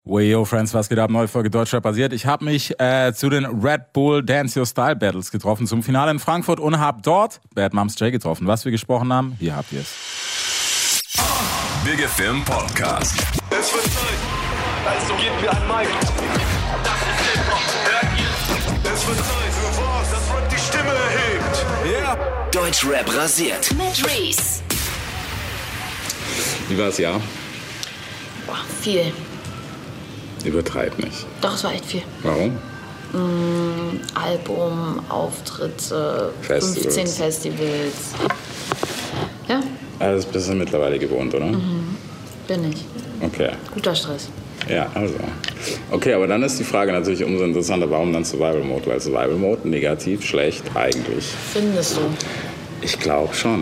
Yo, Friends, was geht ab? Neue Folge Deutschrap basiert. Ich habe mich zu den Red Bull Dance Your Style Battles getroffen zum Finale in Frankfurt und habe dort Bad Moms J getroffen. Was wir gesprochen haben, hier habt ihr es. Big FM Podcast. Es wird Zeit, also gebt mir ein Mic. Das ist Hip-Hop, hört ihr? Es wird Zeit für was, das Rap die Stimme erhebt. Ja. Yeah. Deutschrap rasiert. Mit Reese. Wie war's, ja? Boah, viel. Übertreib nicht. Doch, es war echt viel. Warum? Album, Auftritte, Festivals. 15 Festivals. Ja, Das bist du mittlerweile gewohnt, oder? bin ich. Okay. Guter Stress. Ja, also. Okay, aber dann ist die Frage natürlich umso interessanter, warum dann Survival Mode? Weil Survival Mode negativ, schlecht eigentlich. Findest du? Ich glaube schon.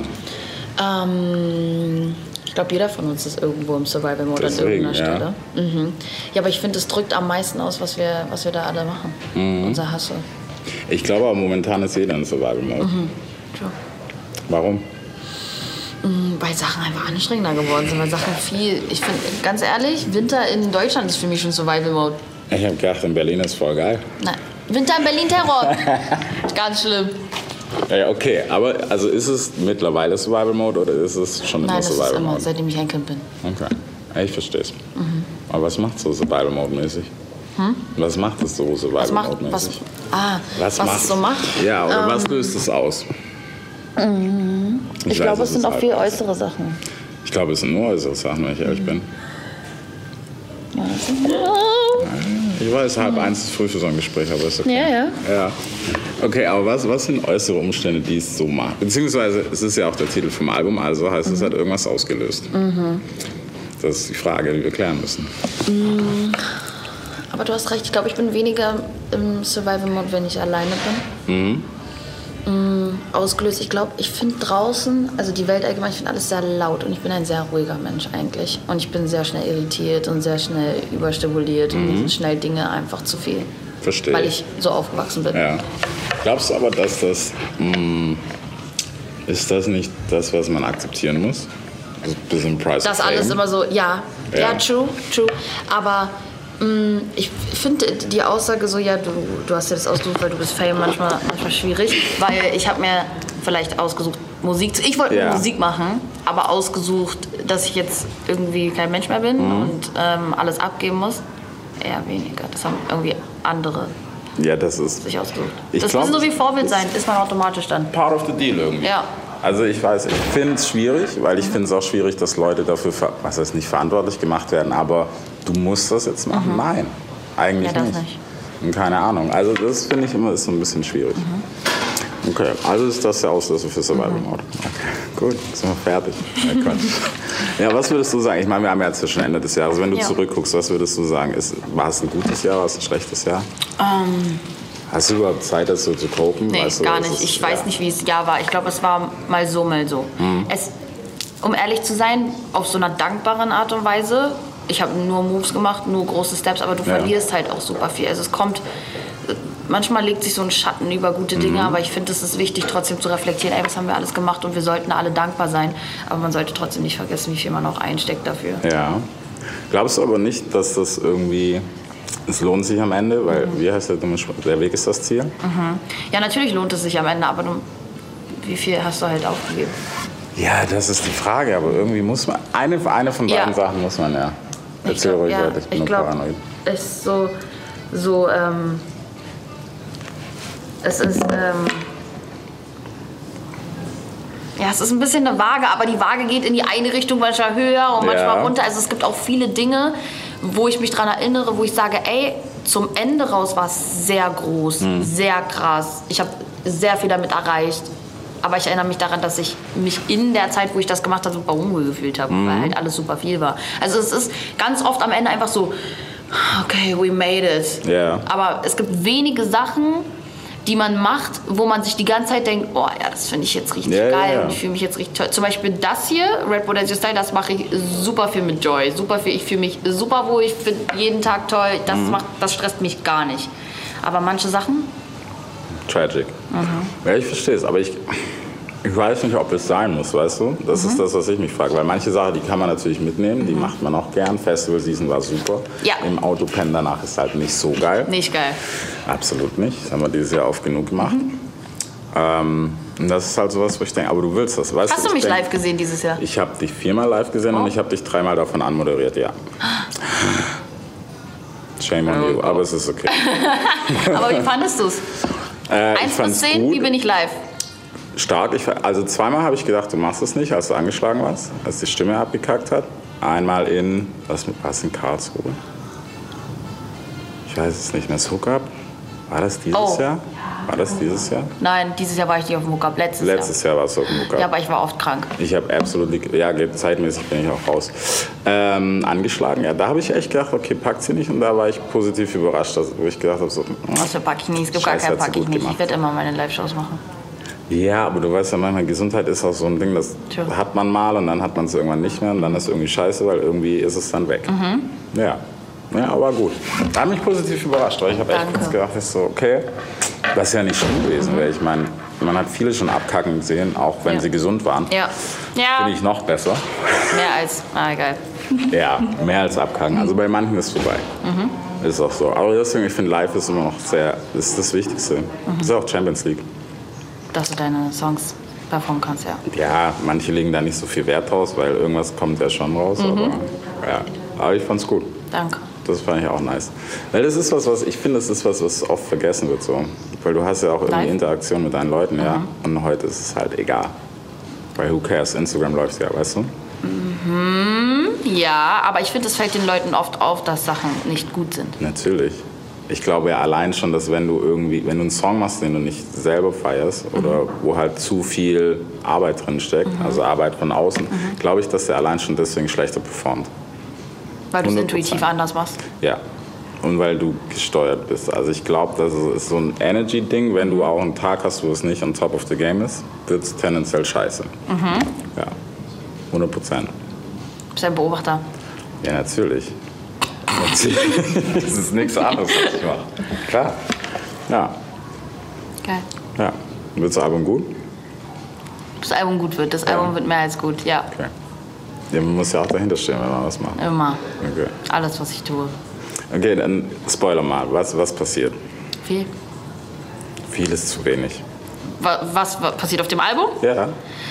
Ich glaube, jeder von uns ist irgendwo im Survival-Mode an Deswegen, irgendeiner Stelle. Ja, aber ich finde, es drückt am meisten aus, was wir da alle machen. Unser Hustle. Ich glaube aber momentan ist jeder in Survival Mode. True. Warum? Weil Sachen einfach anstrengender geworden sind, weil Sachen viel... Ich finde, ganz ehrlich, Winter in Deutschland ist für mich schon Survival-Mode. Ich habe gedacht, in Berlin ist voll geil. Nein, Winter in Berlin Terror. Ganz schlimm. Ja, okay, aber also ist es mittlerweile Survival Mode oder ist es schon immer Nein, das ist Survival immer, Mode? seitdem ich ein Kind bin. Okay, ja, ich verstehe es. Aber was macht so Survival Mode mäßig? Was macht es so Survival Mode mäßig? Was es so macht? Ja, oder was löst es aus? Ich glaube, es sind auch viel äußere Sachen. Ich glaube, es sind nur äußere Sachen, wenn ich ehrlich bin. Ja, das sind Ich weiß, 12:30 ist früh für so ein Gespräch, aber ist okay. Ja. Okay, aber was sind äußere Umstände, die es so machen? Beziehungsweise, es ist ja auch der Titel vom Album, also heißt es hat irgendwas ausgelöst. Das ist die Frage, die wir klären müssen. Aber du hast recht, ich glaube, ich bin weniger im Survival-Mode, wenn ich alleine bin. Ausgelöst. Ich glaube, ich finde draußen, also die Welt allgemein, ich finde alles sehr laut und ich bin ein sehr ruhiger Mensch eigentlich. Und ich bin sehr schnell irritiert und sehr schnell überstimuliert und mir sind schnell Dinge einfach zu viel. Verstehe. Weil ich so aufgewachsen bin. Ja. Glaubst du aber, dass das... ist das nicht das, was man akzeptieren muss? Also ein bisschen Price Das of Fame. alles immer so, ja, true. Aber ich finde die Aussage so, ja, du hast dir das ausgesucht, weil du bist Fame, manchmal schwierig. Weil ich habe mir vielleicht ausgesucht, ich wollte Musik machen, aber ausgesucht, dass ich jetzt irgendwie kein Mensch mehr bin und alles abgeben muss. Eher weniger. Das haben irgendwie andere sich ausgesucht. Das ist so wie Vorbild sein, ist man automatisch dann. Part of the deal irgendwie. Ja. Also ich weiß, ich finde es schwierig, weil ich finde es auch schwierig, dass Leute dafür, was heißt nicht verantwortlich gemacht werden, aber du musst das jetzt machen. Nein, eigentlich Ja, das nicht. nicht. Und keine Ahnung. Also das finde ich immer ist so ein bisschen schwierig. Okay, also ist das der Auslöser für Survival Mode. Okay, gut, sind wir fertig. Ja, Quatsch. Ja, was würdest du sagen? Ich meine, wir haben ja jetzt schon Ende des Jahres. Wenn du zurückguckst, was würdest du sagen? War es ein gutes Jahr, war es ein schlechtes Jahr? Hast du überhaupt Zeit, das so zu kopen? Nee, weißt du, gar nicht. Ich weiß nicht, wie es Jahr war. Ich glaube, es war mal so, mal so. Um ehrlich zu sein, auf so einer dankbaren Art und Weise. Ich habe nur Moves gemacht, nur große Steps, aber du verlierst halt auch super viel. Also manchmal legt sich so ein Schatten über gute Dinge, aber ich finde, es ist wichtig, trotzdem zu reflektieren, was haben wir alles gemacht und wir sollten alle dankbar sein. Aber man sollte trotzdem nicht vergessen, wie viel man auch einsteckt dafür. Ja. Glaubst du aber nicht, dass das irgendwie... Es lohnt sich am Ende, weil, wie heißt der Weg ist das Ziel? Ja, natürlich lohnt es sich am Ende, aber wie viel hast du halt aufgegeben? Ja, das ist die Frage, aber irgendwie muss man, eine von beiden Sachen muss man ja. Erzähl ruhig weiter, ich bin nur paranoid. Es ist es ist ein bisschen eine Waage, aber die Waage geht in die eine Richtung manchmal höher und manchmal runter. Also es gibt auch viele Dinge, wo ich mich dran erinnere, wo ich sage, ey, zum Ende raus war es sehr groß, sehr krass. Ich habe sehr viel damit erreicht. Aber ich erinnere mich daran, dass ich mich in der Zeit, wo ich das gemacht habe, super unwohl gefühlt habe, weil halt alles super viel war. Also es ist ganz oft am Ende einfach so, okay, we made it. Yeah. Aber es gibt wenige Sachen, die man macht, wo man sich die ganze Zeit denkt, oh ja, das finde ich jetzt richtig geil und ich fühle mich jetzt richtig toll. Zum Beispiel das hier, Red Bull Dance Your Style, das mache ich super viel mit Joy. Super viel, ich fühle mich super wohl, ich finde jeden Tag toll, das stresst mich gar nicht. Aber manche Sachen... Tragic. Ja, ich verstehe es, aber Ich weiß nicht, ob es sein muss, weißt du? Das ist das, was ich mich frage. Weil manche Sachen, die kann man natürlich mitnehmen, die macht man auch gern. Festival-Season war super. Ja. Im Auto pennen danach ist halt nicht so geil. Nicht geil. Absolut nicht. Das haben wir dieses Jahr oft genug gemacht. Und das ist halt sowas, wo ich denke, aber du willst das, weißt du? Hast du mich live gesehen dieses Jahr? Ich habe dich 4-mal live gesehen und ich habe dich 3-mal davon anmoderiert, ja. Shame on you, aber es ist okay. Aber wie fandest du es? 1 bis 10, gut. wie bin ich live? Stark. Also 2-mal habe ich gedacht, du machst es nicht, als du angeschlagen warst, als die Stimme abgekackt hat. Einmal in, was in Karlsruhe? Ich weiß es nicht mehr, das Hookup? War das dieses Jahr? War das dieses Jahr? Nein, dieses Jahr war ich nicht auf dem Hookup, Letztes Jahr warst du auf dem Hookup. Ja, aber ich war oft krank. Ich habe absolut, ja, zeitmäßig bin ich auch raus. Angeschlagen, ja, da habe ich echt gedacht, okay, packt sie nicht. Und da war ich positiv überrascht, wo ich gedacht habe, so, Das pack ich nicht, es gibt gar keinen Pack ich nicht. Ich werde immer meine Live-Shows machen. Ja, aber du weißt ja manchmal, Gesundheit ist auch so ein Ding, das hat man mal und dann hat man es irgendwann nicht mehr und dann ist es irgendwie scheiße, weil irgendwie ist es dann weg. Ja, aber gut. Da hat mich positiv überrascht, weil ich habe echt kurz gedacht, ist so, okay, das ist ja nicht schlimm gewesen, weil ich meine, man hat viele schon abkacken gesehen, auch wenn sie gesund waren. Ja. Finde ich noch besser. Mehr als, egal. Ja, mehr als abkacken. Also bei manchen ist es vorbei. Ist auch so. Aber deswegen, ich finde, live ist immer noch ist das Wichtigste. Das ist auch Champions League. Dass du deine Songs performen kannst, ja. Ja, manche legen da nicht so viel Wert draus, weil irgendwas kommt ja schon raus. Aber ich fand's gut. Danke. Das fand ich auch nice. Weil das ist was ich finde, das ist was oft vergessen wird. So. Weil du hast ja auch irgendwie Interaktion mit deinen Leuten, ja. Und heute ist es halt egal. Weil who cares? Instagram läuft ja, weißt du? Ja, aber ich finde, es fällt den Leuten oft auf, dass Sachen nicht gut sind. Natürlich. Ich glaube ja allein schon, dass wenn du einen Song machst, den du nicht selber feierst oder wo halt zu viel Arbeit drin steckt, also Arbeit von außen, glaube ich, dass der allein schon deswegen schlechter performt. Weil du es 100%. intuitiv anders machst. Ja. Und weil du gesteuert bist. Also ich glaube, das ist so ein Energy-Ding. Wenn du auch einen Tag hast, wo es nicht on top of the game ist, wird es tendenziell scheiße. Ja. 100%. Du bist ein Beobachter. Ja, natürlich. Das ist nichts anderes, was ich mache. Klar. Ja. Geil. Ja. Wird das Album gut? Das Album gut wird. Das Album wird mehr als gut, ja. Okay. Ja, man muss ja auch dahinter stehen, wenn man was macht. Immer. Okay. Alles, was ich tue. Okay, dann spoiler mal. Was passiert? Viel. Viel ist zu wenig. Was passiert auf dem Album? Ja.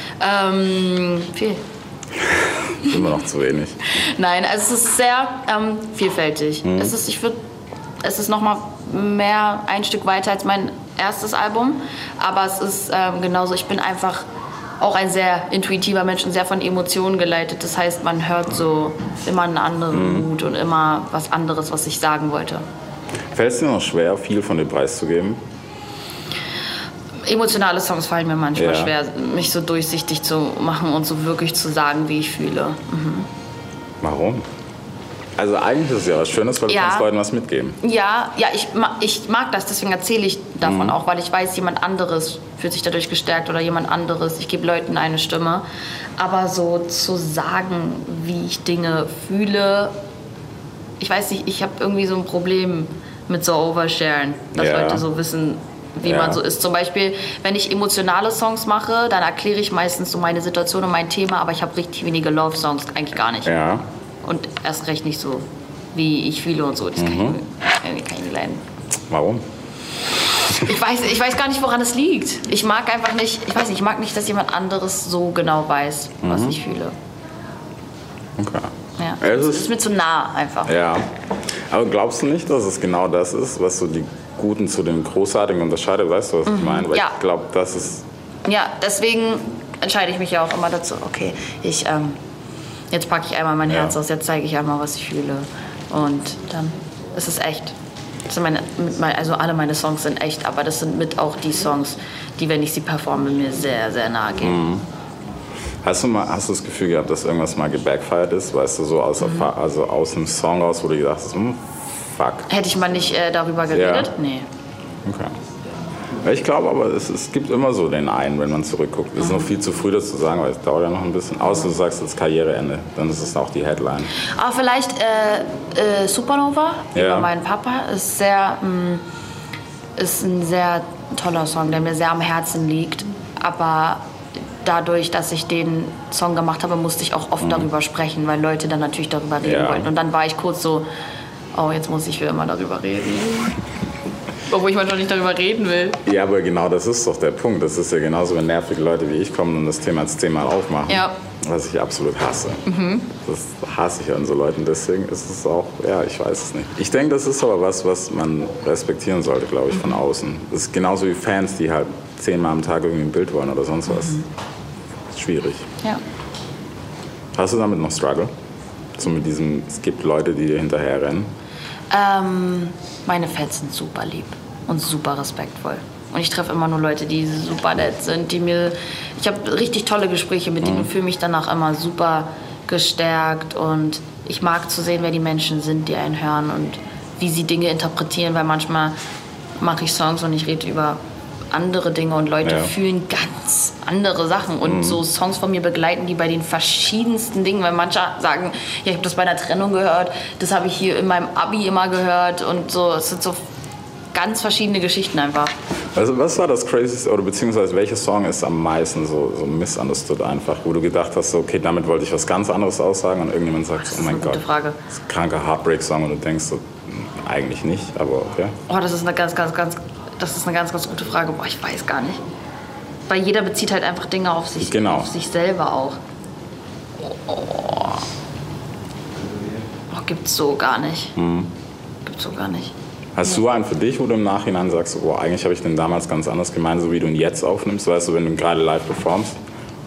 Viel. Immer noch zu wenig. Nein, also es ist sehr vielfältig. Es ist noch mal mehr ein Stück weiter als mein erstes Album, aber es ist genauso. Ich bin einfach auch ein sehr intuitiver Mensch und sehr von Emotionen geleitet. Das heißt, man hört so immer einen anderen Mut und immer was anderes, was ich sagen wollte. Fällt es dir noch schwer, viel von dem Preis zu geben? Emotionale Songs fallen mir manchmal schwer, mich so durchsichtig zu machen und so wirklich zu sagen, wie ich fühle. Warum? Also eigentlich ist es ja was Schönes, weil du kannst Leuten was mitgeben. Ja, ich mag das, deswegen erzähle ich davon auch, weil ich weiß, jemand anderes fühlt sich dadurch gestärkt oder jemand anderes. Ich gebe Leuten eine Stimme. Aber so zu sagen, wie ich Dinge fühle, ich weiß nicht, ich habe irgendwie so ein Problem mit so Oversharen, dass Leute so wissen, wie man so ist. Zum Beispiel, wenn ich emotionale Songs mache, dann erkläre ich meistens so meine Situation und mein Thema, aber ich habe richtig wenige Love-Songs, eigentlich gar nicht. Ja. Und erst recht nicht so, wie ich fühle und so. Das kann ich nicht leiden. Warum? Ich weiß gar nicht, woran es liegt. Ich mag einfach nicht, ich mag nicht, dass jemand anderes so genau weiß, was ich fühle. Okay. Ja. Es ist mir zu nah einfach. Ja. Aber glaubst du nicht, dass es genau das ist, was so die Guten zu den Großartigen unterscheidet? Weißt du, was ich meine? Weil ich glaube, das ist... Ja, deswegen entscheide ich mich ja auch immer dazu, okay, jetzt packe ich einmal mein Herz aus, jetzt zeige ich einmal, was ich fühle. Und dann ist es echt. Das sind also alle meine Songs sind echt, aber das sind mit auch die Songs, die, wenn ich sie performe, mir sehr, sehr nahe gehen. Hast du das Gefühl gehabt, dass irgendwas mal gebackfired ist? Weißt du, so aus dem Song raus, wo du gedacht hast, fuck. Hätte ich mal nicht darüber geredet? Ja. Nee. Okay. Ich glaube aber, es gibt immer so den einen, wenn man zurückguckt. Es ist noch viel zu früh, das zu sagen, weil es dauert ja noch ein bisschen. Außer du sagst jetzt Karriereende, dann ist es auch die Headline. Aber vielleicht Supernova über meinen Papa ist ein sehr toller Song, der mir sehr am Herzen liegt. Aber dadurch, dass ich den Song gemacht habe, musste ich auch oft darüber sprechen, weil Leute dann natürlich darüber reden wollten. Und dann war ich kurz so, oh, jetzt muss ich für immer darüber reden. Obwohl ich manchmal nicht darüber reden will. Ja, aber genau das ist doch der Punkt. Das ist ja genauso, wenn nervige Leute wie ich kommen und das Thema als 10-mal aufmachen. Ja. Was ich absolut hasse. Das hasse ich an so Leuten. Deswegen ist es auch, ja, ich weiß es nicht. Ich denke, das ist aber was man respektieren sollte, glaube ich, von außen. Das ist genauso wie Fans, die halt 10-mal am Tag irgendwie ein Bild wollen oder sonst was. Das ist schwierig. Ja. Hast du damit noch Struggle? So mit diesem, es gibt Leute, die dir hinterher rennen? Meine Fans sind super lieb und super respektvoll. Und ich treffe immer nur Leute, die super nett sind, ich habe richtig tolle Gespräche mit denen und fühle mich danach immer super gestärkt. Und ich mag zu sehen, wer die Menschen sind, die einen hören und wie sie Dinge interpretieren, weil manchmal mache ich Songs und ich rede über andere Dinge und Leute fühlen ganz andere Sachen und so Songs von mir begleiten die bei den verschiedensten Dingen, weil manche sagen, ja, ich habe das bei einer Trennung gehört, das habe ich hier in meinem Abi immer gehört und so, es sind so ganz verschiedene Geschichten einfach. Also was war das Crazyste oder beziehungsweise welcher Song ist am meisten so misunderstood einfach, wo du gedacht hast, okay, damit wollte ich was ganz anderes aussagen und irgendjemand sagt, oh mein Gott, das ist ein kranker Heartbreak-Song und du denkst so, eigentlich nicht, aber okay. Oh, das ist eine ganz gute Frage. Boah, ich weiß gar nicht. Weil jeder bezieht halt einfach Dinge auf sich, auf sich selber auch. Gibt's so gar nicht. Gibt's so gar nicht. Hast du einen für dich, wo du im Nachhinein sagst, oh, eigentlich habe ich den damals ganz anders gemeint, so wie du ihn jetzt aufnimmst, weißt du, wenn du gerade live performst?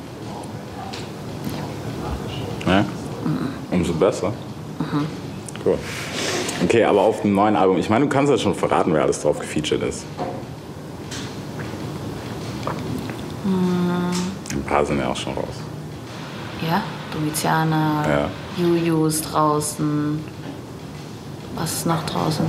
Ja. Umso besser. Cool. Okay, aber auf dem neuen Album, ich meine, du kannst ja schon verraten, wer alles drauf gefeatured ist. Ein paar sind ja auch schon raus. Ja, Domiziana, Juju ist draußen. Was ist noch draußen?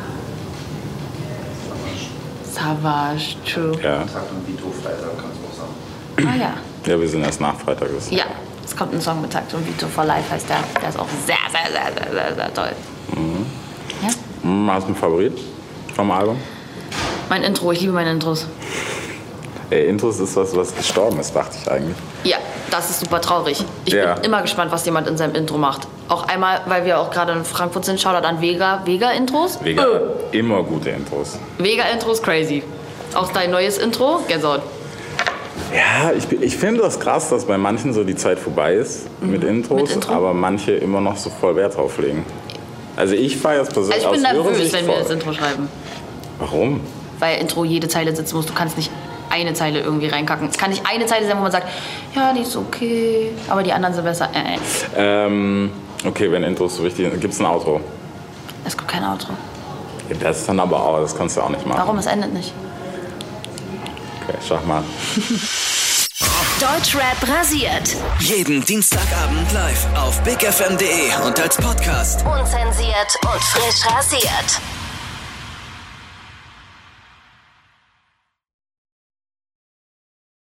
Savage, True. Ja. Takt und Vito Freitag, kannst du auch sagen. Ah ja. Ja, wir sind erst nach Freitag. Ja, es kommt ein Song mit Takt und Vito for Life, heißt der. Der ist auch sehr, sehr, sehr, sehr, sehr, sehr toll. Ja? Hast du einen Favorit vom Album? Mein Intro, ich liebe meine Intros. Ey, Intros ist was gestorben ist, dachte ich eigentlich. Ja, das ist super traurig. Ich bin immer gespannt, was jemand in seinem Intro macht. Auch einmal, weil wir auch gerade in Frankfurt sind, Shoutout an Vega. Vega-Intros? Vega, immer gute Intros. Vega-Intros, crazy. Auch dein neues Intro, Gänsehaut. Ja, ich finde das krass, dass bei manchen so die Zeit vorbei ist mit Intros, aber manche immer noch so voll Wert drauf legen. Also ich feiere es persönlich. Also ich bin nervös, wenn wir das Intro schreiben. Warum? Weil Intro jede Zeile sitzen muss. Du kannst nicht eine Zeile irgendwie reinkacken. Es kann nicht eine Zeile sein, wo man sagt, ja, die ist okay, aber die anderen sind besser. Okay, wenn Intros so wichtig sind, gibt es ein Outro? Es gibt kein Outro. Ja, das ist dann aber auch, das kannst du auch nicht machen. Warum? Es endet nicht. Okay, schau mal. Deutschrap rasiert. Jeden Dienstagabend live auf bigfm.de und als Podcast. Unzensiert und frisch rasiert.